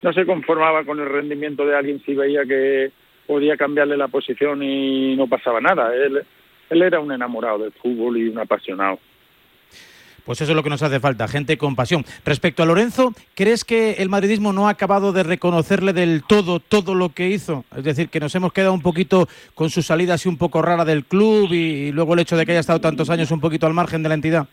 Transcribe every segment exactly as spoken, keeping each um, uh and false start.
no se conformaba con el rendimiento de alguien si veía que podía cambiarle la posición y no pasaba nada. Él, él era un enamorado del fútbol y un apasionado. Pues eso es lo que nos hace falta, gente con pasión. Respecto a Lorenzo, ¿crees que el madridismo no ha acabado de reconocerle del todo todo lo que hizo? Es decir, que nos hemos quedado un poquito con su salida así un poco rara del club y, y luego el hecho de que haya estado tantos años un poquito al margen de la entidad.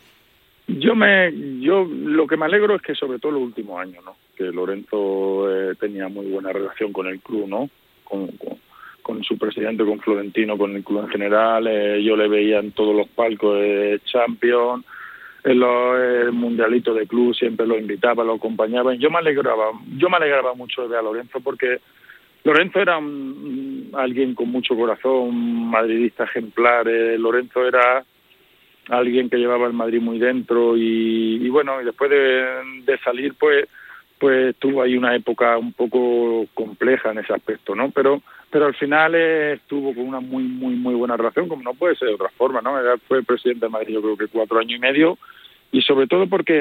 Yo me, yo lo que me alegro es que sobre todo los últimos años, ¿no? Que Lorenzo eh, tenía muy buena relación con el club, ¿no? Con, con, con su presidente, con Florentino, con el club en general. Eh, yo le veía en todos los palcos de Champions. En los eh, mundialitos de club siempre lo invitaba, lo acompañaba y yo me alegraba, yo me alegraba mucho de ver a Lorenzo porque Lorenzo era un, alguien con mucho corazón, un madridista ejemplar. eh, Lorenzo era alguien que llevaba el Madrid muy dentro y, y bueno, y después de, de salir pues pues tuvo ahí una época un poco compleja en ese aspecto, ¿no? Pero pero al final eh, estuvo con una muy muy muy buena relación, como no puede ser de otra forma, ¿no? Él fue presidente de Madrid yo creo que cuatro años y medio y sobre todo porque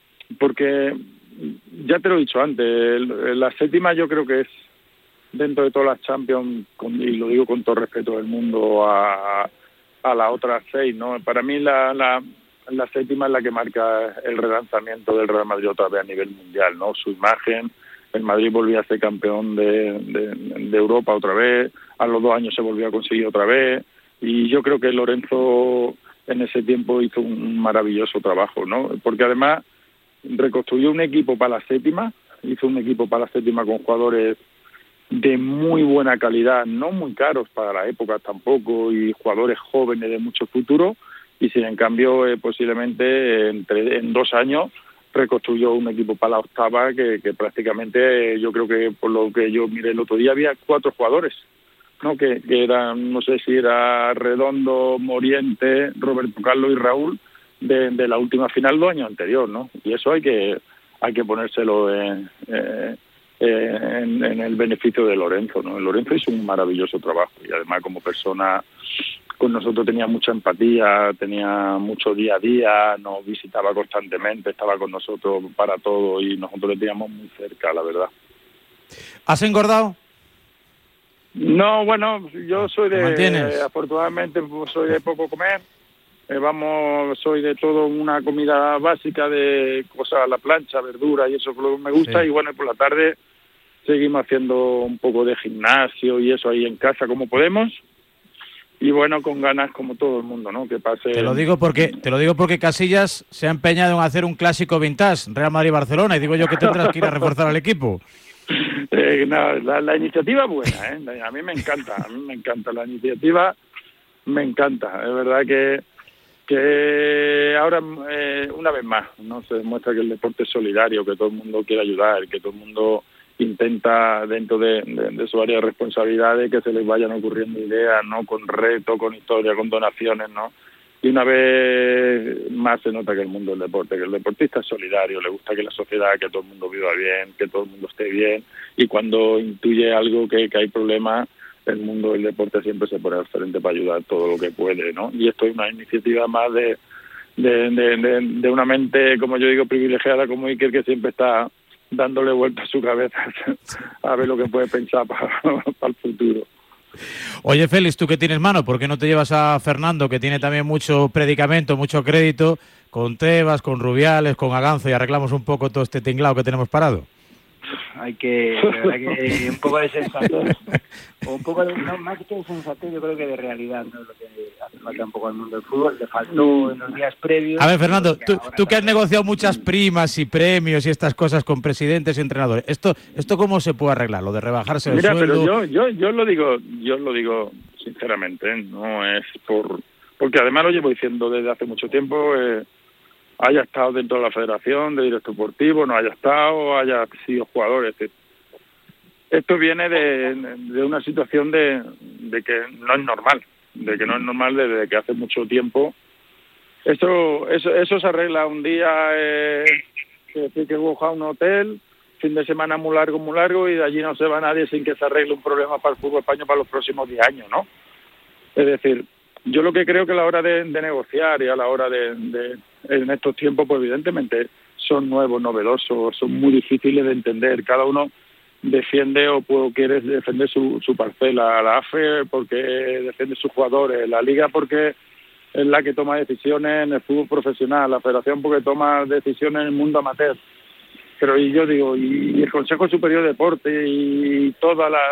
porque ya te lo he dicho antes, el, la séptima yo creo que es dentro de todas las Champions, con, y lo digo con todo respeto del mundo a a las otras seis, ¿no? Para mí la, la la séptima es la que marca el relanzamiento del Real Madrid otra vez a nivel mundial, ¿no? Su imagen, el Madrid volvía a ser campeón de, de, de Europa otra vez, a los dos años se volvió a conseguir otra vez, y yo creo que Lorenzo en ese tiempo hizo un maravilloso trabajo, ¿no? Porque además reconstruyó un equipo para la séptima, hizo un equipo para la séptima con jugadores de muy buena calidad, no muy caros para la época tampoco, y jugadores jóvenes de mucho futuro, y sin en cambio eh, posiblemente entre en dos años reconstruyó un equipo para la octava que, que prácticamente eh, yo creo que por lo que yo miré el otro día había cuatro jugadores, ¿no? Que, que eran, no sé si era Redondo, Moriente, Roberto Carlos y Raúl de, de la última final dos años anterior, ¿no? Y eso hay que hay que ponérselo en, eh, eh, en, en el beneficio de Lorenzo, ¿no? Lorenzo hizo un maravilloso trabajo y además como persona con nosotros tenía mucha empatía, tenía mucho día a día, nos visitaba constantemente, estaba con nosotros para todo y nosotros le teníamos muy cerca, la verdad. ¿Has engordado? No, bueno, yo soy de, ¿Mantienes? afortunadamente soy de poco comer, eh, vamos, soy de todo una comida básica de cosas a la plancha, verdura y eso es lo que me gusta, sí. Y bueno, por la tarde seguimos haciendo un poco de gimnasio y eso ahí en casa como podemos. Y bueno, con ganas como todo el mundo, ¿no? Que pase. Te lo digo porque te lo digo porque Casillas se ha empeñado en hacer un clásico vintage, Real Madrid-Barcelona, y digo yo que tendrás que ir a reforzar al equipo. Eh, no, la, la iniciativa es buena, ¿eh? A mí me encanta, a mí me encanta la iniciativa, me encanta. Es verdad que que ahora eh, una vez más, ¿no? Se demuestra que el deporte es solidario, que todo el mundo quiere ayudar, que todo el mundo intenta dentro de, de, de su área de responsabilidades que se les vayan ocurriendo ideas, ¿no? Con retos, con historia, con donaciones, ¿no? Y una vez más se nota que el mundo del deporte, que el deportista es solidario, le gusta que la sociedad, que todo el mundo viva bien, que todo el mundo esté bien, y cuando intuye algo que, que hay problemas, el mundo del deporte siempre se pone al frente para ayudar todo lo que puede, ¿no? Y esto es una iniciativa más de, de, de, de, de una mente, como yo digo, privilegiada como Iker, que siempre está dándole vuelta a su cabeza a ver lo que puede pensar para, para el futuro. Oye, Félix, tú que tienes mano, ¿por qué no te llevas a Fernando, que tiene también mucho predicamento, mucho crédito, con Tebas, con Rubiales, con Aganzo, y arreglamos un poco todo este tinglado que tenemos parado? Hay que, la verdad que un poco de sensatez, o un poco de, no, más que de sensatez, yo creo que de realidad, no es lo que hace falta un poco al mundo del fútbol, le faltó en los días previos. A ver, Fernando, tú, tú que has negociado muchas primas y premios y estas cosas con presidentes y entrenadores, ¿esto esto cómo se puede arreglar, lo de rebajarse el Mira, sueldo? Mira, pero yo, yo, yo lo digo, yo lo digo sinceramente, ¿eh? No es por, porque además lo llevo diciendo desde hace mucho tiempo, eh, haya estado dentro de la federación de director deportivo, no haya estado, haya sido jugador, es decir, esto viene de, de una situación de, de que no es normal, de que no es normal desde que hace mucho tiempo. Eso eso, eso se arregla un día, eh, es decir, que busca un hotel, fin de semana muy largo, muy largo, y de allí no se va nadie sin que se arregle un problema para el fútbol español para los próximos diez años, ¿no? Es decir, yo lo que creo que a la hora de, de negociar y a la hora de, de en estos tiempos, pues evidentemente son nuevos, novedosos, son muy difíciles de entender. Cada uno defiende o puede, quiere defender su, su parcela, la A F E porque defiende sus jugadores, la Liga porque es la que toma decisiones en el fútbol profesional, la Federación porque toma decisiones en el mundo amateur. Pero y yo digo, y el Consejo Superior de Deporte y toda la...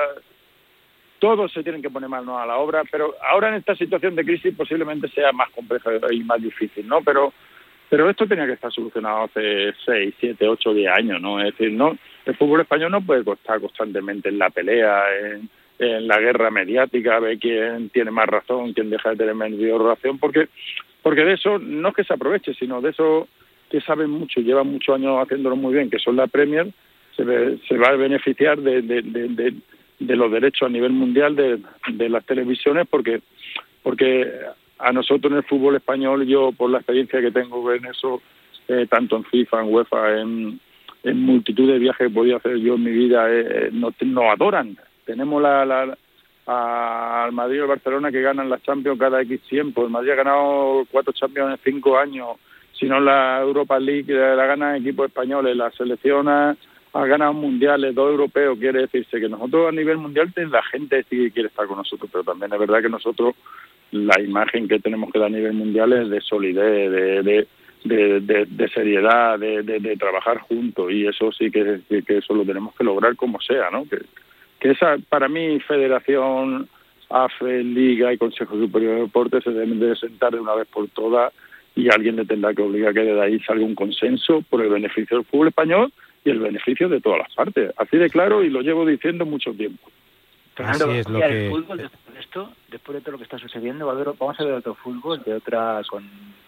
Todos se tienen que poner manos a la obra, pero ahora en esta situación de crisis posiblemente sea más compleja y más difícil, ¿no? Pero pero esto tenía que estar solucionado hace seis, siete, ocho, diez años, ¿no? Es decir, no, el fútbol español no puede estar constantemente en la pelea, en, en la guerra mediática, ver quién tiene más razón, quién deja de tener menos razón, porque porque de eso no es que se aproveche, sino de eso que saben mucho, llevan muchos años haciéndolo muy bien, que son la Premier, se, ve, se va a beneficiar de, de, de, de, de los derechos a nivel mundial de, de las televisiones, porque porque a nosotros en el fútbol español, yo por la experiencia que tengo en eso, eh, tanto en FIFA, en UEFA, en, en multitud de viajes que he podido hacer yo en mi vida, eh, nos, nos adoran. Tenemos la, la, a, al Madrid y al Barcelona que ganan las Champions cada X tiempo. El Madrid ha ganado cuatro Champions en cinco años. Si no, la Europa League la ganan equipos españoles. La selección ha, ha ganado mundiales, dos europeos. Quiere decirse que nosotros a nivel mundial la gente sí quiere estar con nosotros, pero también es verdad que nosotros la imagen que tenemos que dar a nivel mundial es de solidez, de, de, de, de, de seriedad, de, de, de trabajar juntos, y eso sí que, que eso lo tenemos que lograr como sea, ¿no? Que, que esa, para mí, Federación, A F E, Liga y Consejo Superior de Deportes se deben de sentar de una vez por todas y alguien le tendrá que obligar a que de ahí salga un consenso por el beneficio del fútbol español y el beneficio de todas las partes. Así de claro, y lo llevo diciendo mucho tiempo. Fernando, Así es lo el que... fútbol, después de esto, después de todo lo que está sucediendo, va a haber, vamos a ver otro fútbol de otra con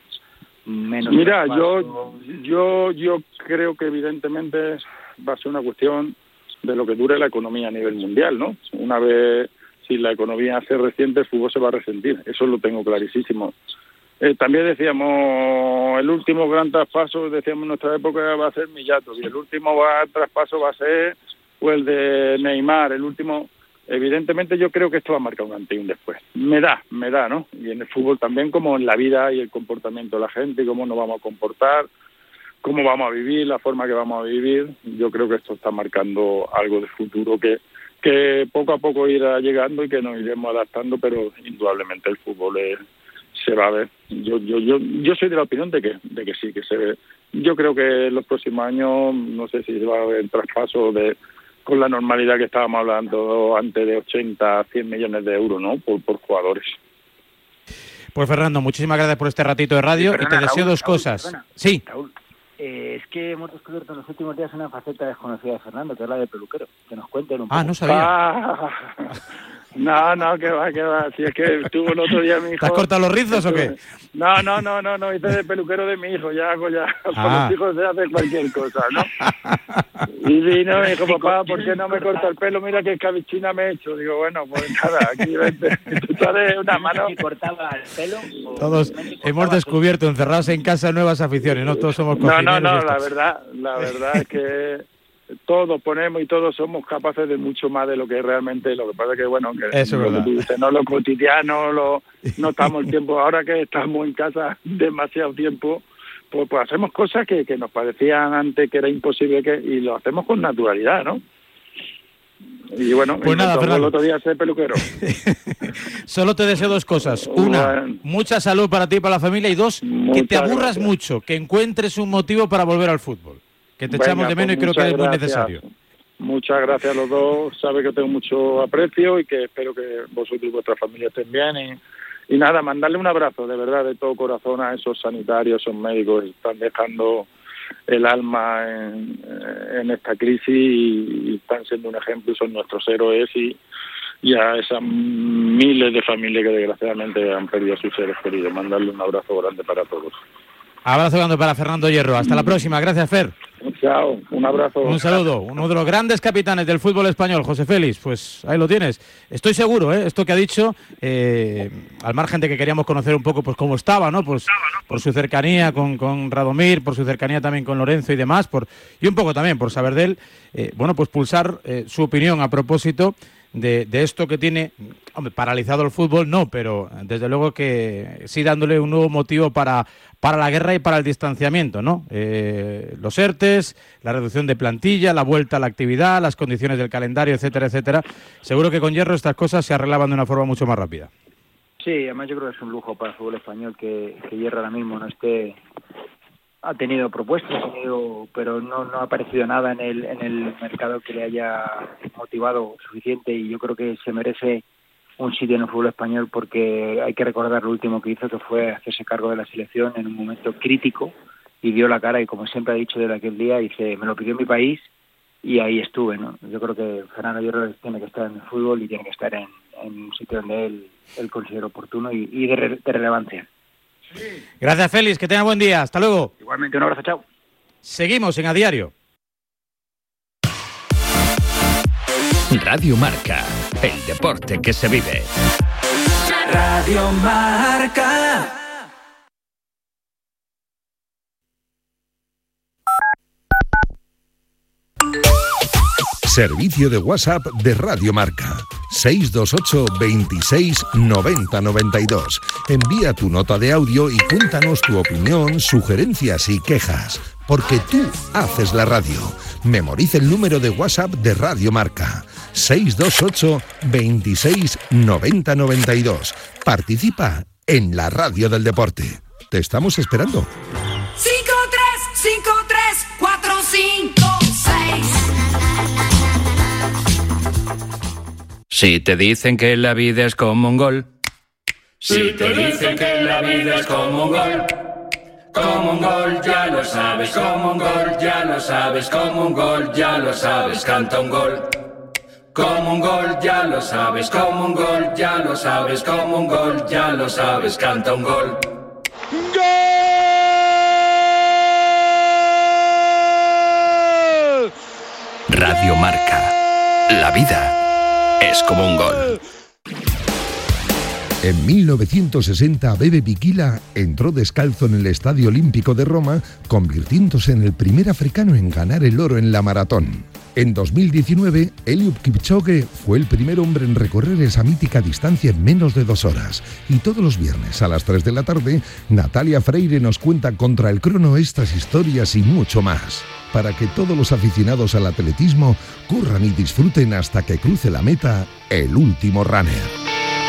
menos... Mira, yo, yo, yo creo que evidentemente va a ser una cuestión de lo que dure la economía a nivel mundial, ¿no? Una vez, si la economía se resiente, el fútbol se va a resentir, eso lo tengo clarísimo. Eh, también decíamos, el último gran traspaso, decíamos en nuestra época, va a ser Millato, y el último va, traspaso va a ser o el de Neymar, el último... Evidentemente yo creo que esto va a marcar un antes y un después. Me da, me da, ¿no? Y en el fútbol también, como en la vida y el comportamiento de la gente, cómo nos vamos a comportar, cómo vamos a vivir, la forma que vamos a vivir. Yo creo que esto está marcando algo de futuro que, que poco a poco irá llegando y que nos iremos adaptando, pero indudablemente el fútbol es, se va a ver. Yo, yo, yo, yo soy de la opinión de que, de que sí, que se ve. Yo creo que en los próximos años, no sé si se va a ver traspaso de... con la normalidad que estábamos hablando antes de ochenta, cien millones de euros, ¿no? Por, por jugadores. Pues Fernando, muchísimas gracias por este ratito de radio. Perdona, y te deseo Raúl, dos Raúl, cosas. Perdona. Sí. Raúl, eh, es que hemos descubierto en los últimos días una faceta desconocida de Fernando, que es la de peluquero. Que nos cuenten un poco. Ah, no sabía. Ah, no, no, que va, que va. Si es que estuvo el otro día mi hijo... ¿Te has cortado los rizos o qué? No, no, no, no, no, hice de peluquero de mi hijo, ya hago ya, ah. con los hijos se hace cualquier cosa, ¿no? Y vino, me dijo, papá, ¿por qué no me corta el pelo? Mira qué cabichina me he hecho. Digo, bueno, pues nada, aquí vente, tú sabes una mano. ¿Y cortaba el pelo? Todos hemos descubierto, encerrados en casa, nuevas aficiones, ¿no? Todos somos cocineros. No, no, no, la verdad, la verdad es que todos ponemos y todos somos capaces de mucho más de lo que realmente, lo que pasa es que bueno, que eso lo es que dices, no lo cotidiano, lo, no estamos el tiempo, ahora que estamos en casa demasiado tiempo, pues, pues hacemos cosas que, que nos parecían antes que era imposible que y lo hacemos con naturalidad, ¿no? Y bueno, pues nada, el otro día ser peluquero. Solo te deseo dos cosas. Una, bueno, mucha salud para ti y para la familia, y dos, que te aburras gracias. mucho, que encuentres un motivo para volver al fútbol. Que te Venga, echamos de menos pues y creo que es gracias. muy necesario. Muchas gracias a los dos. Sabe que tengo mucho aprecio y que espero que vosotros y vuestra familia estén bien. Y, y nada, mandarle un abrazo de verdad, de todo corazón a esos sanitarios, esos médicos que están dejando el alma en, en esta crisis y, y están siendo un ejemplo y son nuestros héroes. Y, y a esas miles de familias que desgraciadamente han perdido a sus seres queridos. Mandarle un abrazo grande para todos. Abrazo grande para Fernando Hierro. Hasta la próxima. Gracias, Fer. Chao. Un abrazo. Un saludo. Uno de los grandes capitanes del fútbol español, José Félix. Pues ahí lo tienes. Estoy seguro, ¿eh? Esto que ha dicho, eh, al margen de que queríamos conocer un poco pues cómo estaba, ¿no? Pues por su cercanía con, con Radomir, por su cercanía también con Lorenzo y demás, por y un poco también por saber de él. Eh, bueno, pues pulsar eh, su opinión a propósito de, de esto que tiene, hombre, paralizado el fútbol, no, pero desde luego que sí dándole un nuevo motivo para, para la guerra y para el distanciamiento, ¿no? Eh, los ERTES, la reducción de plantilla, la vuelta a la actividad, las condiciones del calendario, etcétera, etcétera. Seguro que con Hierro estas cosas se arreglaban de una forma mucho más rápida. Sí, además yo creo que es un lujo para el fútbol español que, que Hierro ahora mismo no esté... Ha tenido propuestas, ha tenido, pero no, no ha aparecido nada en el, en el mercado que le haya motivado suficiente, y yo creo que se merece un sitio en el fútbol español, porque hay que recordar lo último que hizo, que fue hacerse cargo de la selección en un momento crítico, y dio la cara, y como siempre ha dicho desde aquel día, dice, me lo pidió mi país y ahí estuve, ¿no? Yo creo que Fernando Hierro tiene que estar en el fútbol y tiene que estar en, en un sitio donde él, él considera oportuno y, y de, re, de relevancia. Gracias, Félix, que tenga buen día, hasta luego. Igualmente, un abrazo, chao. Seguimos en A Diario. Radio Marca, el deporte que se vive. Radio Marca. Servicio de WhatsApp de Radio Marca. seis dos ocho, veintiséis, noventa, noventa y dos. Envía tu nota de audio y cuéntanos tu opinión, sugerencias y quejas. Porque tú haces la radio. Memoriza el número de WhatsApp de Radio Marca. seis dos ocho, veintiséis, noventa, noventa y dos. Participa en la radio del deporte. Te estamos esperando. cinco tres cinco tres cuatro cinco seis. Si te dicen que la vida es como un gol. Si te dicen que la vida es como un gol. Como un gol, ya lo sabes, como un gol, ya lo sabes, como un gol, ya lo sabes, canta un gol. Como un gol, ya lo sabes, como un gol, ya lo sabes, como un gol, ya lo sabes, canta un gol. ¡Gol! Radio Marca. La vida es como un gol. En mil novecientos sesenta, Bebe Bikila entró descalzo en el Estadio Olímpico de Roma, convirtiéndose en el primer africano en ganar el oro en la maratón. En dos mil diecinueve, Eliud Kipchoge fue el primer hombre en recorrer esa mítica distancia en menos de dos horas. Y todos los viernes a las tres de la tarde, Natalia Freire nos cuenta contra el crono estas historias y mucho más, para que todos los aficionados al atletismo corran y disfruten hasta que cruce la meta el último runner.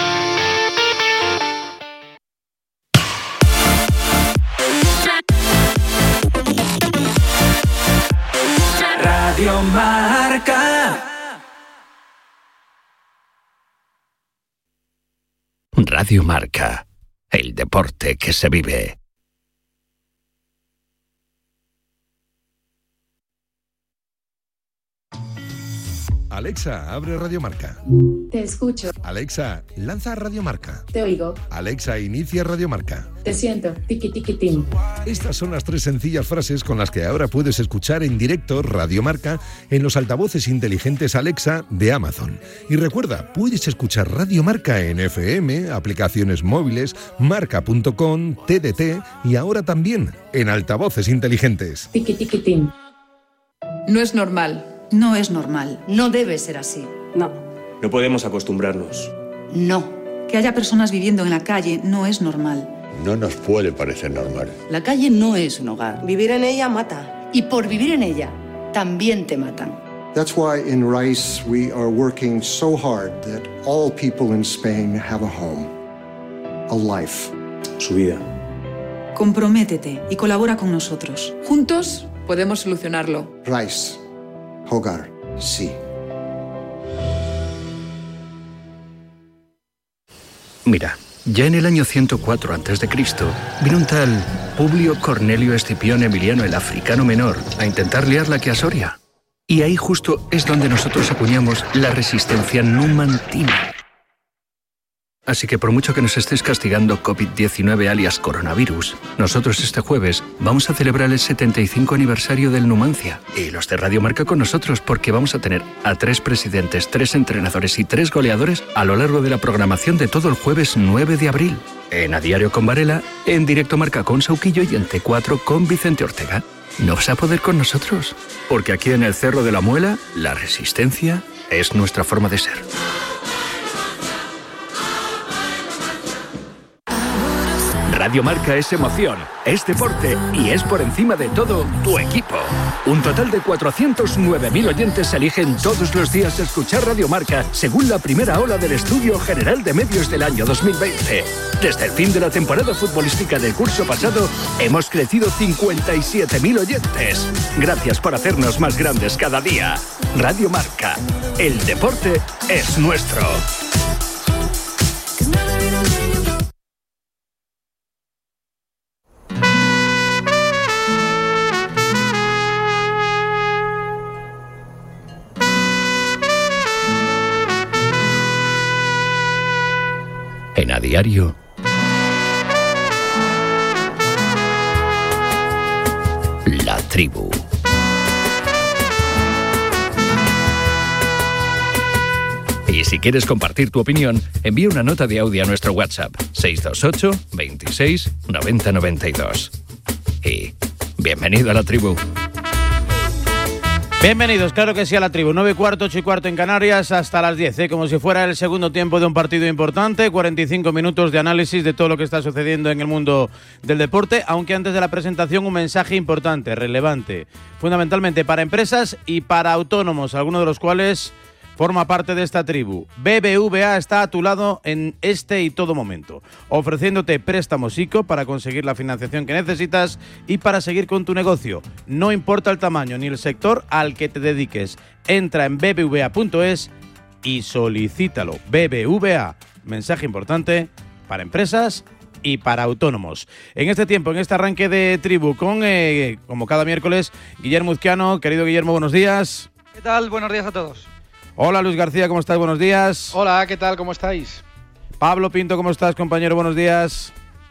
Radio Marca. Radio Marca, el deporte que se vive. Alexa, abre Radio Marca. Te escucho. Alexa, lanza Radio Marca. Te oigo. Alexa, inicia Radio Marca. Te siento. Tiki tiki tim. Estas son las tres sencillas frases con las que ahora puedes escuchar en directo Radio Marca en los altavoces inteligentes Alexa de Amazon. Y recuerda, puedes escuchar Radio Marca en F M, aplicaciones móviles, marca punto com, T D T y ahora también en altavoces inteligentes. Tiki tiki tim. No es normal. No es normal. No debe ser así. No. No podemos acostumbrarnos. No. Que haya personas viviendo en la calle no es normal. No nos puede parecer normal. La calle no es un hogar. Vivir en ella mata. Y por vivir en ella, también te matan. That's why in RICE we are working so hard that all people in Spain have a home, a life. Su vida. Comprométete y colabora con nosotros. Juntos podemos solucionarlo. RICE. Hogar, sí. Mira, ya en el año ciento cuatro antes de Cristo vino un tal Publio Cornelio Escipión Emiliano el Africano Menor a intentar liarla que a Soria. Y ahí justo es donde nosotros acuñamos la resistencia numantina. Así que por mucho que nos estés castigando COVID diecinueve alias coronavirus, nosotros este jueves vamos a celebrar el setenta y cinco aniversario del Numancia. Y los de Radio Marca con nosotros, porque vamos a tener a tres presidentes, tres entrenadores y tres goleadores a lo largo de la programación de todo el jueves nueve de abril. En A Diario con Varela, en Directo Marca con Sauquillo y en T cuatro con Vicente Ortega. no vas a poder con nosotros. Porque aquí en el Cerro de la Muela, la resistencia es nuestra forma de ser. Radio Marca es emoción, es deporte y es por encima de todo tu equipo. Un total de cuatrocientos nueve mil oyentes eligen todos los días escuchar Radio Marca según la primera ola del Estudio General de Medios del año dos mil veinte. Desde el fin de la temporada futbolística del curso pasado, hemos crecido cincuenta y siete mil oyentes. Gracias por hacernos más grandes cada día. Radio Marca, el deporte es nuestro. En A Diario, La Tribu. Y si quieres compartir tu opinión, envía una nota de audio a nuestro WhatsApp seis dos ocho, veintiséis, noventa, noventa y dos. Y bienvenido a La Tribu. Bienvenidos, claro que sí, a La Tribu. nueve y cuarto, ocho y cuarto en Canarias, hasta las diez, ¿eh? Como si fuera el segundo tiempo de un partido importante. cuarenta y cinco minutos de análisis de todo lo que está sucediendo en el mundo del deporte, aunque antes de la presentación un mensaje importante, relevante, fundamentalmente para empresas y para autónomos, algunos de los cuales forma parte de esta tribu. B B V A está a tu lado en este y todo momento, ofreciéndote préstamos ICO para conseguir la financiación que necesitas y para seguir con tu negocio. No importa el tamaño ni el sector al que te dediques. Entra en b b v a punto es y solicítalo. B B V A, mensaje importante para empresas y para autónomos. En este tiempo, en este arranque de tribu, con, eh, como cada miércoles, Guillermo Uzquiano. Querido Guillermo, buenos días. ¿Qué tal? Buenos días a todos. Hola Luis García, ¿cómo estás? Buenos días. Hola, ¿qué tal? ¿Cómo estáis? Pablo Pinto, ¿cómo estás, compañero? Buenos días.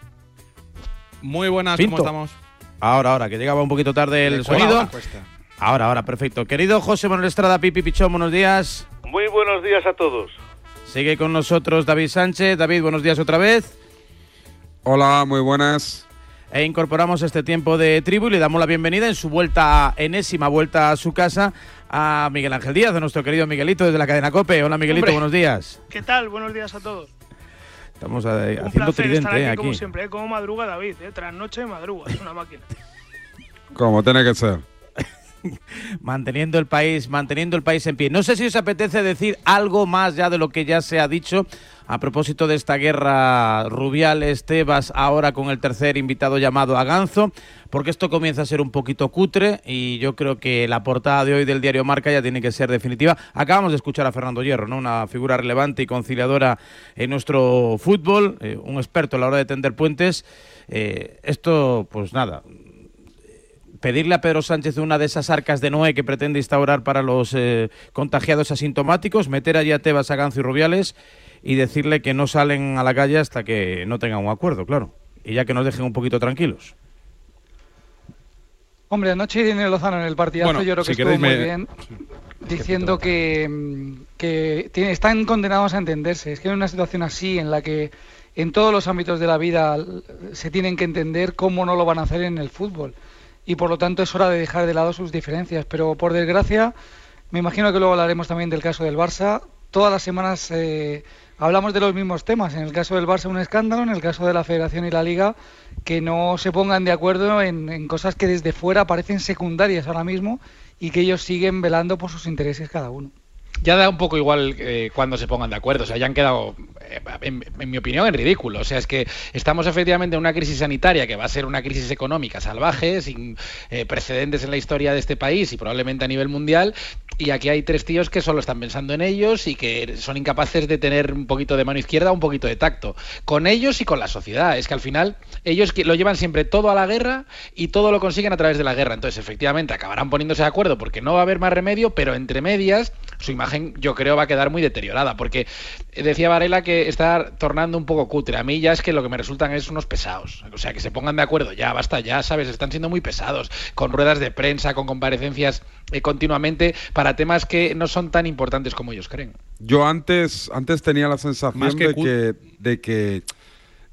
Muy buenas, Pinto. ¿Cómo estamos? Ahora, ahora, que llegaba un poquito tarde el sonido. Ahora, ahora, perfecto. Querido José Manuel Estrada, Pipi Pichón, buenos días. Muy buenos días a todos. Sigue con nosotros David Sánchez. David, buenos días otra vez. Hola, muy buenas. E incorporamos este tiempo de tribu y le damos la bienvenida en su vuelta, enésima vuelta a su casa, a Miguel Ángel Díaz, de nuestro querido Miguelito desde la cadena COPE. Hola Miguelito, Hombre, buenos días. ¿Qué tal? Buenos días a todos. Estamos eh, Un haciendo placer tridente estar aquí, eh, aquí. como siempre, ¿eh? Como madruga David, ¿eh? Tras noche y madruga, es una máquina. Como tiene que ser. Manteniendo el país, manteniendo el país en pie. No sé si os apetece decir algo más ya de lo que ya se ha dicho a propósito de esta guerra Rubiales-Tebas, ahora con el tercer invitado llamado Aganzo, porque esto comienza a ser un poquito cutre y yo creo que la portada de hoy del diario Marca ya tiene que ser definitiva. Acabamos de escuchar a Fernando Hierro, ¿no? Una figura relevante y conciliadora en nuestro fútbol, eh, un experto a la hora de tender puentes. Eh, esto, pues nada, pedirle a Pedro Sánchez una de esas arcas de Noé que pretende instaurar para los eh, contagiados asintomáticos, meter allí a Tebas, Aganzo y Rubiales y decirle que no salen a la calle hasta que no tengan un acuerdo, claro, y ya que nos dejen un poquito tranquilos. Hombre, anoche Irene Lozano en el partidazo bueno, yo creo que si estuvo muy me... bien diciendo que, que tiene, están condenados a entenderse. Es que en una situación así en la que en todos los ámbitos de la vida se tienen que entender, cómo no lo van a hacer en el fútbol. Y por lo tanto es hora de dejar de lado sus diferencias. Pero por desgracia, me imagino que luego hablaremos también del caso del Barça. Todas las semanas eh, hablamos de los mismos temas. En el caso del Barça un escándalo, en el caso de la Federación y la Liga, que no se pongan de acuerdo en, en cosas que desde fuera parecen secundarias ahora mismo y que ellos siguen velando por sus intereses cada uno. Ya da un poco igual eh, cuando se pongan de acuerdo, o sea, ya han quedado, eh, en, en mi opinión, en ridículo. O sea, es que estamos efectivamente en una crisis sanitaria que va a ser una crisis económica salvaje, sin eh, precedentes en la historia de este país y probablemente a nivel mundial, y aquí hay tres tíos que solo están pensando en ellos y que son incapaces de tener un poquito de mano izquierda, un poquito de tacto, con ellos y con la sociedad. Es que al final ellos lo llevan siempre todo a la guerra y todo lo consiguen a través de la guerra. Entonces, efectivamente, acabarán poniéndose de acuerdo porque no va a haber más remedio, pero entre medias su imagen yo creo va a quedar muy deteriorada, porque decía Varela que está tornando un poco cutre. A mí ya es que lo que me resultan es unos pesados, o sea, que se pongan de acuerdo, ya basta, ya sabes, están siendo muy pesados, con ruedas de prensa, con comparecencias eh, continuamente para temas que no son tan importantes como ellos creen. Yo antes antes tenía la sensación Más que de cu- que de que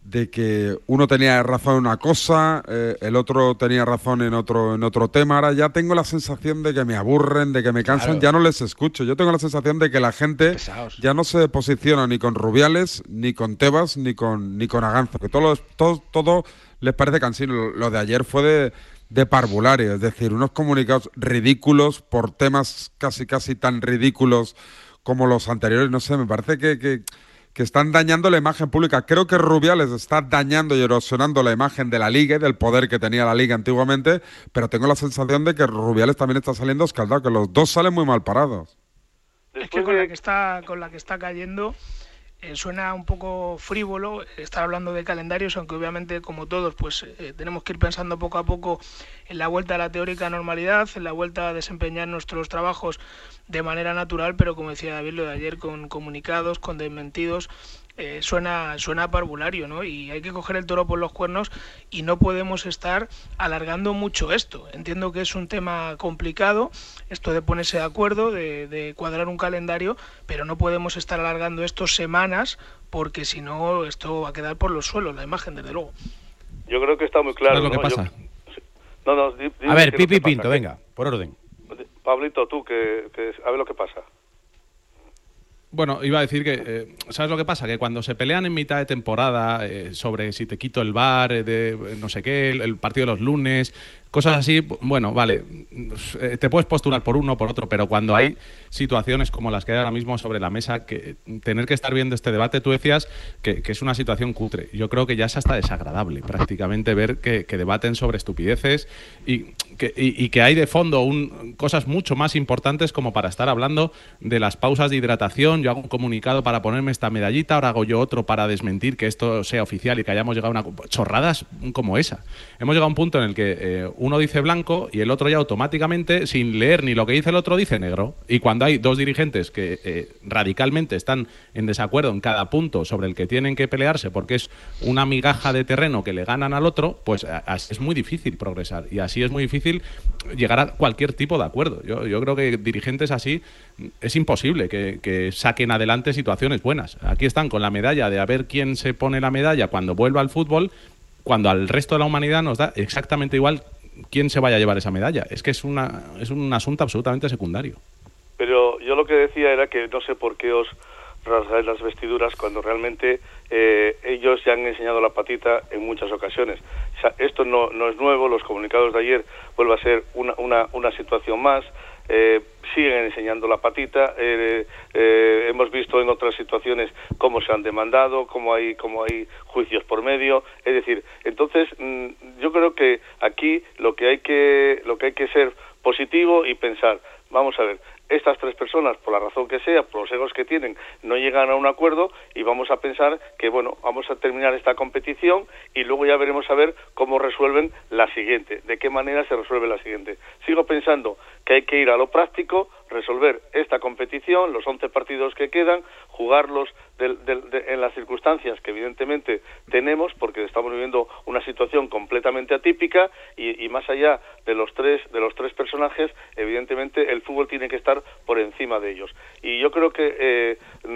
de que uno tenía razón en una cosa, eh, el otro tenía razón en otro en otro tema. Ahora ya tengo la sensación de que me aburren, de que me cansan, claro. Ya no les escucho. Yo tengo la sensación de que la gente Pesados. ya no se posiciona ni con Rubiales, ni con Tebas, ni con ni con Aganzo, que todo, todo, todo les parece cansino. Lo de ayer fue de, de parvulario, es decir, unos comunicados ridículos por temas casi casi tan ridículos como los anteriores. No sé, me parece que... que que están dañando la imagen pública. Creo que Rubiales está dañando y erosionando la imagen de la Liga y del poder que tenía la Liga antiguamente, pero tengo la sensación de que Rubiales también está saliendo escaldado, que los dos salen muy mal parados. Es que con la que está, con la que está cayendo eh, suena un poco frívolo estar hablando de calendarios, aunque obviamente, como todos, pues eh, tenemos que ir pensando poco a poco en la vuelta a la teórica normalidad, en la vuelta a desempeñar nuestros trabajos de manera natural, pero como decía David, lo de ayer con comunicados, con desmentidos, eh, suena suena parvulario, ¿no? Y hay que coger el toro por los cuernos y no podemos estar alargando mucho esto. Entiendo que es un tema complicado, esto de ponerse de acuerdo, de, de cuadrar un calendario, pero no podemos estar alargando esto semanas, porque si no, esto va a quedar por los suelos, la imagen, desde luego. Yo creo que está muy claro, ¿Sabes lo que ¿no? pasa? Yo... No, no, di, a ver, Pipi Pinto, venga, por orden. Pablito, tú, que, que a ver lo que pasa. Bueno, iba a decir que, eh, ¿sabes lo que pasa? Que cuando se pelean en mitad de temporada eh, sobre si te quito el V A R, de no sé qué, el, el partido de los lunes, cosas así, bueno, vale, eh, te puedes postular por uno o por otro, pero cuando hay situaciones como las que hay ahora mismo sobre la mesa, que tener que estar viendo este debate, tú decías que, que es una situación cutre. Yo creo que ya es hasta desagradable prácticamente ver que, que debaten sobre estupideces y que, y, y que hay de fondo un, cosas mucho más importantes como para estar hablando de las pausas de hidratación. Yo hago un comunicado para ponerme esta medallita, ahora hago yo otro para desmentir que esto sea oficial y que hayamos llegado a una... chorradas como esa. Hemos llegado a un punto en el que eh, uno dice blanco y el otro ya automáticamente, sin leer ni lo que dice el otro, dice negro. Y cuando hay dos dirigentes que eh, radicalmente están en desacuerdo en cada punto sobre el que tienen que pelearse porque es una migaja de terreno que le ganan al otro, pues es muy difícil progresar y así es muy difícil llegar a cualquier tipo de acuerdo. Yo, yo creo que dirigentes así es imposible que, que saquen adelante situaciones buenas. Aquí están con la medalla de a ver quién se pone la medalla cuando vuelva al fútbol, cuando al resto de la humanidad nos da exactamente igual quién se vaya a llevar esa medalla. Es que es una es un asunto absolutamente secundario. Pero yo lo que decía era que no sé por qué os rasgáis las vestiduras cuando realmente eh, ellos ya han enseñado la patita en muchas ocasiones. O sea, esto no, no es nuevo, los comunicados de ayer vuelve a ser una, una, una situación más. Eh, siguen enseñando la patita, eh, eh, hemos visto en otras situaciones cómo se han demandado, cómo hay cómo hay juicios por medio, es decir, entonces mmm, yo creo que aquí lo que hay que lo que hay que ser positivo y pensar, vamos a ver, estas tres personas, por la razón que sea, por los egos que tienen, no llegan a un acuerdo y vamos a pensar que, bueno, vamos a terminar esta competición y luego ya veremos a ver cómo resuelven la siguiente, de qué manera se resuelve la siguiente. Sigo pensando que hay que ir a lo práctico, resolver esta competición, los once partidos que quedan, jugarlos de, de, de, en las circunstancias que evidentemente tenemos, porque estamos viviendo una situación completamente atípica y, y más allá de los tres de los tres personajes, evidentemente el fútbol tiene que estar por encima de ellos. Y yo creo que eh,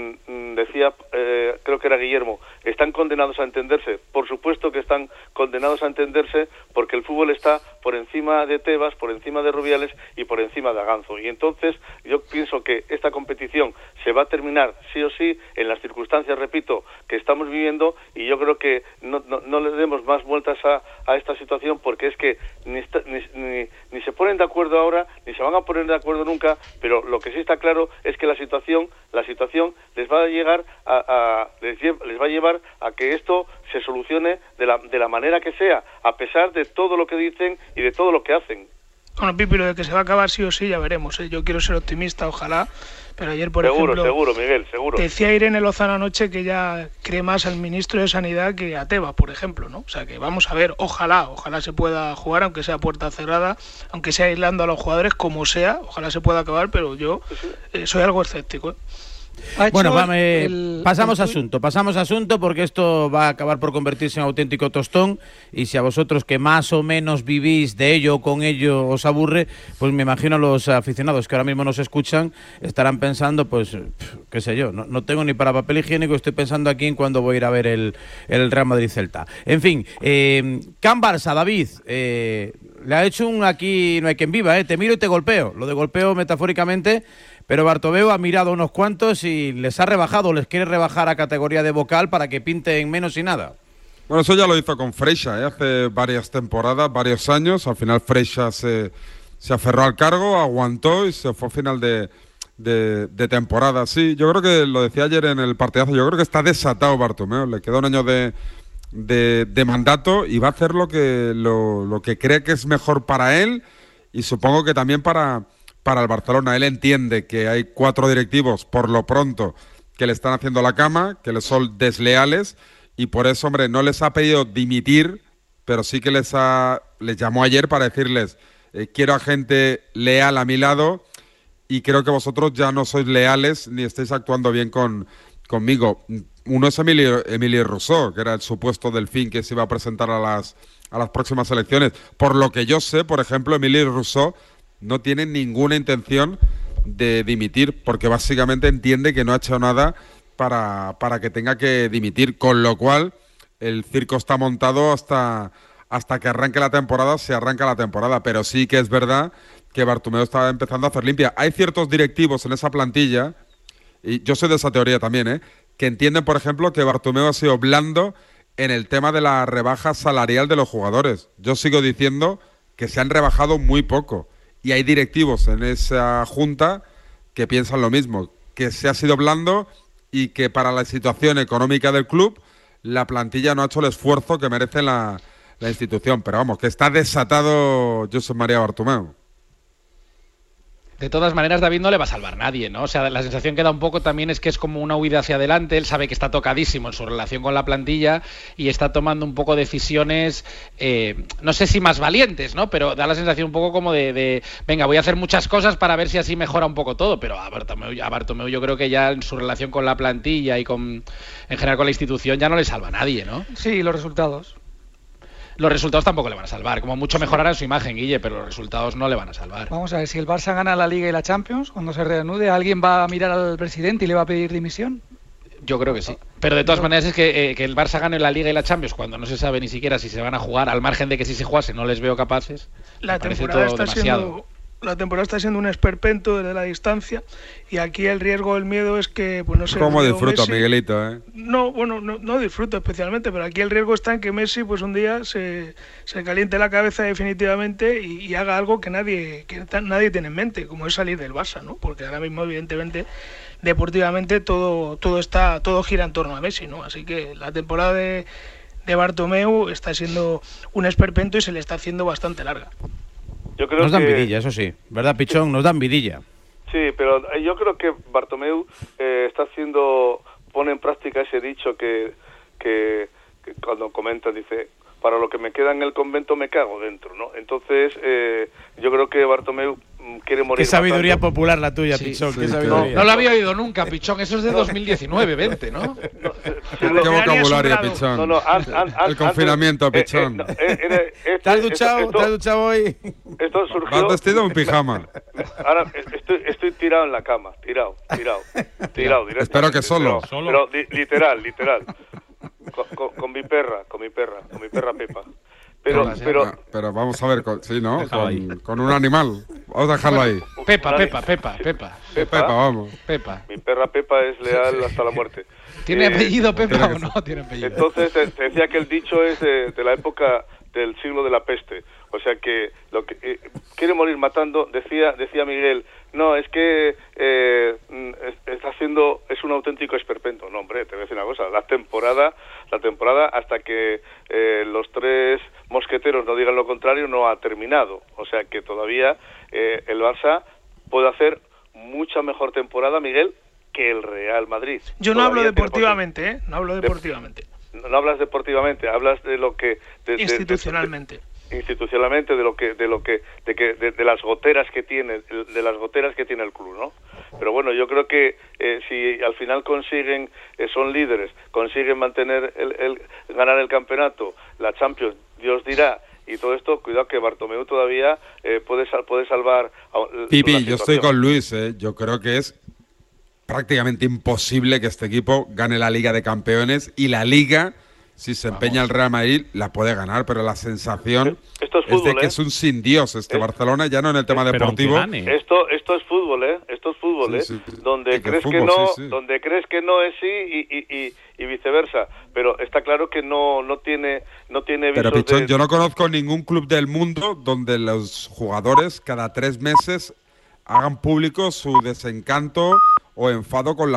decía, eh, creo que era Guillermo, están condenados a entenderse. Por supuesto que están condenados a entenderse porque el fútbol está por encima de Tebas, por encima de Rubiales y por encima de Aganzo. Y entonces yo pienso que esta competición se va a terminar sí o sí en las circunstancias, repito, que estamos viviendo, y yo creo que no, no, no le demos más vueltas a, a esta situación, porque es que ni, está, ni, ni, ni se ponen de acuerdo ahora, ni se van a poner de acuerdo nunca, pero lo que sí está claro es que la situación la situación les va a llegar a, a les, les va a llevar a que esto se solucione de la, de la manera que sea, a pesar de todo lo que dicen y de todo lo que hacen. Bueno, Pipi, lo de que se va a acabar sí o sí ya veremos, ¿eh? Yo quiero ser optimista, ojalá, pero ayer, por seguro, ejemplo... Seguro, seguro, Miguel, seguro. Decía Irene Lozano anoche que ya cree más al ministro de Sanidad que a Tebas, por ejemplo, ¿no? O sea, que vamos a ver, ojalá, ojalá se pueda jugar, aunque sea puerta cerrada, aunque sea aislando a los jugadores, como sea, ojalá se pueda acabar, pero yo eh, soy algo escéptico, ¿eh? Bueno, vamos, el, pasamos el... asunto, pasamos asunto porque esto va a acabar por convertirse en auténtico tostón, y si a vosotros que más o menos vivís de ello o con ello os aburre, pues me imagino los aficionados que ahora mismo nos escuchan estarán pensando, pues qué sé yo, no, no tengo ni para papel higiénico, estoy pensando aquí en cuándo voy a ir a ver el, el Real Madrid-Celta. En fin, eh, Can Barça, David, eh, le ha hecho un aquí no hay quien viva, eh, te miro y te golpeo, lo de golpeo metafóricamente, pero Bartomeu ha mirado unos cuantos y les ha rebajado, les quiere rebajar a categoría de vocal para que pinten menos y nada. Bueno, eso ya lo hizo con Freixa, ¿eh? Hace varias temporadas, varios años. Al final Freixa se, se aferró al cargo, aguantó y se fue a final de, de, de temporada. Sí, yo creo que lo decía ayer en el partidazo, yo creo que está desatado Bartomeu. Le queda un año de, de, de mandato y va a hacer lo que, lo, lo que cree que es mejor para él y supongo que también para, para el Barcelona. Él entiende que hay cuatro directivos, por lo pronto, que le están haciendo la cama, que le son desleales. Y por eso, hombre, no les ha pedido dimitir, pero sí que les ha les llamó ayer para decirles eh, quiero a gente leal a mi lado y creo que vosotros ya no sois leales ni estáis actuando bien con conmigo. Uno es Emilio, Emilio Rousseau, que era el supuesto delfín que se iba a presentar a las, a las próximas elecciones. Por lo que yo sé, por ejemplo, Emilio Rousseau no tiene ninguna intención de dimitir, porque básicamente entiende que no ha hecho nada Para, para que tenga que dimitir, con lo cual el circo está montado hasta, hasta que arranque la temporada, se arranca la temporada, pero sí que es verdad que Bartomeu está empezando a hacer limpia. Hay ciertos directivos en esa plantilla, y yo soy de esa teoría también, ¿eh? que entienden, por ejemplo, que Bartomeu ha sido blando en el tema de la rebaja salarial de los jugadores. Yo sigo diciendo que se han rebajado muy poco, y hay directivos en esa junta que piensan lo mismo, que se ha sido blando y que para la situación económica del club la plantilla no ha hecho el esfuerzo que merece la, la institución. Pero vamos, que está desatado Josep María Bartomeu. De todas maneras, David no le va a salvar nadie, ¿no? O sea, la sensación que da un poco también es que es como una huida hacia adelante. Él sabe que está tocadísimo en su relación con la plantilla y está tomando un poco decisiones, eh, no sé si más valientes, ¿no? Pero da la sensación un poco como de, de, venga, voy a hacer muchas cosas para ver si así mejora un poco todo. Pero a Bartomeu, a Bartomeu yo creo que ya en su relación con la plantilla y con en general con la institución ya no le salva a nadie, ¿no? Sí, los resultados. Los resultados tampoco le van a salvar, como mucho mejorará su imagen, Guille, pero los resultados no le van a salvar. Vamos a ver, si el Barça gana la Liga y la Champions, cuando se reanude, ¿alguien va a mirar al presidente y le va a pedir dimisión? Yo creo que sí. Pero de todas maneras es que, eh, que el Barça gane la Liga y la Champions cuando no se sabe ni siquiera si se van a jugar, al margen de que si se jugase no les veo capaces. La temporada está demasiado. siendo... La temporada está siendo un esperpento desde la distancia y aquí el riesgo, el miedo es que pues no sé. ¿Cómo disfruta Messi, Miguelito? ¿eh? No, bueno, no, no disfruto especialmente, pero aquí el riesgo está en que Messi pues un día se, se caliente la cabeza definitivamente y, y haga algo que nadie que nadie tiene en mente, como es salir del Barça, ¿no? Porque ahora mismo evidentemente deportivamente todo todo está todo gira en torno a Messi, ¿no? Así que la temporada de, de Bartomeu está siendo un esperpento y se le está haciendo bastante larga. Yo creo Nos dan que... vidilla, eso sí, ¿verdad, Pichón? Nos dan vidilla. Sí, pero yo creo que Bartomeu eh, está haciendo, pone en práctica ese dicho que, que, que cuando comenta, dice, para lo que me queda en el convento me cago dentro, ¿no? Entonces, eh, yo creo que Bartomeu quiere morir. Qué sabiduría matando. popular la tuya, sí, Pichón. Sí, qué sí, sabiduría. No, no lo había oído nunca, Pichón. Eso es de dos mil diecinueve, veinte, ¿no? no ¿Qué vocabulario, Pichón? No, no, an, an, an, el confinamiento, antes, Pichón. Eh, eh, eh, eh, este, ¿Te has duchado? esto, ¿Te has duchado hoy? Esto surgió... ¿Has vestido un pijama? Ahora estoy, estoy tirado en la cama, tirado, tirado, tirado. Espero que solo. Pero, solo. pero li, literal, literal. Con, con, con mi perra, con mi perra, con mi perra Pepa. Pero, pero, pero, pero vamos a ver, con, sí, ¿no? Con, con un animal. Vamos a dejarlo ahí. Pepa, Pepa, Pepa, Pepa. Pepa, vamos. Pepa. Mi perra Pepa es leal hasta la muerte. ¿Tiene eh, apellido Pepa o no tiene apellido? Entonces te, te decía que el dicho es de, de la época del siglo de la peste. O sea que lo que eh, quiere morir matando, decía decía Miguel, no, es que eh, está haciendo, es un auténtico esperpento. No, hombre, te voy a decir una cosa, la temporada, la temporada hasta que eh, los tres mosqueteros no digan lo contrario, no ha terminado. O sea que todavía eh, el Barça puede hacer mucha mejor temporada, Miguel, que el Real Madrid. Yo no todavía hablo deportivamente, ¿eh? No hablo deportivamente. De, no hablas deportivamente, hablas de lo que... De, institucionalmente. De, de, de, institucionalmente de lo que de lo que de que de, de las goteras que tiene de las goteras que tiene el club, ¿no? Pero bueno, yo creo que eh, si al final consiguen eh, son líderes, consiguen mantener el, el ganar el campeonato, la Champions, Dios dirá, y todo esto, cuidado que Bartomeu todavía eh, puede sal, puede salvar a, Pipi, yo estoy con Luis, eh, yo creo que es prácticamente imposible que este equipo gane la Liga de Campeones, y la Liga, si se empeña el Real Madrid, la puede ganar, pero la sensación esto es, fútbol, es de que ¿eh? es un sin Dios este ¿Eh? Barcelona, ya no en el tema pero deportivo. Esto esto es fútbol, ¿eh? Esto es fútbol, sí, ¿eh? Sí, donde sí, crees fútbol, que no, sí, sí. donde crees que no es sí y, y, y, y viceversa. Pero está claro que no no tiene no tiene Pero visos Pichón, de... yo no conozco ningún club del mundo donde los jugadores cada tres meses hagan público su desencanto o enfado con la